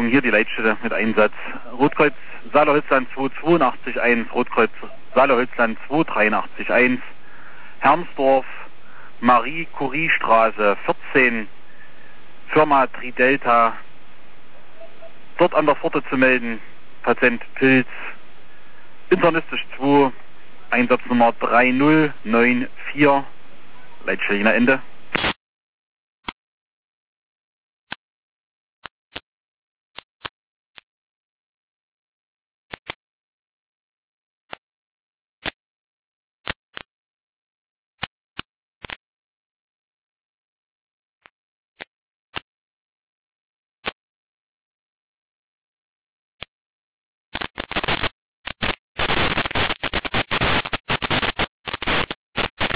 Versorgung hier die Leitstelle mit Einsatz. Rotkreuz Saale-Holzland 2881, Rotkreuz Saale-Holzland 2881, Hermsdorf, Marie-Curie-Straße 14, Firma Tridelta, dort an der Pforte zu melden, Patient Pilz, internistisch 2, Einsatznummer 3094, Leitstelle Ende.